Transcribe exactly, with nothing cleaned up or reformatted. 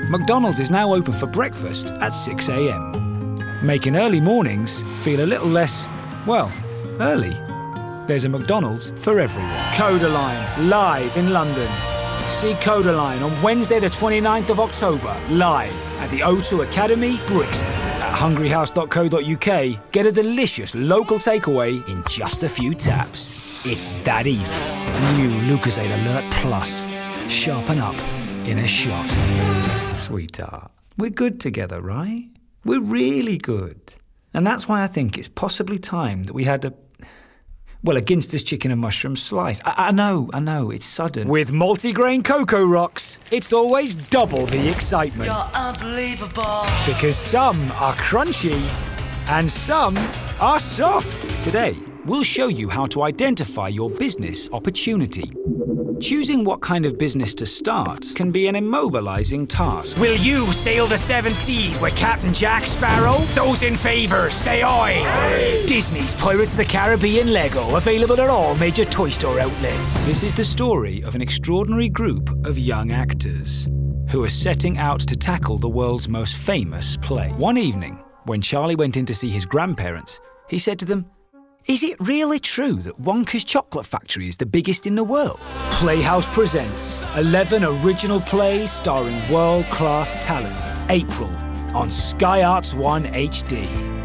McDonald's is now open for breakfast at six a m, making early mornings feel a little less, well, early. There's a McDonald's for everyone. Codaline, live in London. See Codaline on Wednesday the twenty-ninth of October, live at the O two Academy, Brixton. At hungry house dot co dot U K, get a delicious local takeaway in just a few taps. It's that easy. New Lucozade Alert Plus. Sharpen up in a shot. Sweetheart, we're good together, right? We're really good. And that's why I think it's possibly time that we had a... Well, a Ginster's chicken and mushroom slice. I, I know, I know, it's sudden. With multigrain Cocoa Rocks, it's always double the excitement. You're unbelievable. Because some are crunchy and some are soft. Today, we'll show you how to identify your business opportunity. Choosing what kind of business to start can be an immobilizing task. Will you sail the seven seas with Captain Jack Sparrow? Those in favour, say aye. Aye. Disney's Pirates of the Caribbean Lego, available at all major toy store outlets. This is the story of an extraordinary group of young actors who are setting out to tackle the world's most famous play. One evening, when Charlie went in to see his grandparents, he said to them, "Is it really true that Wonka's Chocolate Factory is the biggest in the world?" Playhouse presents eleven original plays starring world-class talent. April on Sky Arts one H D.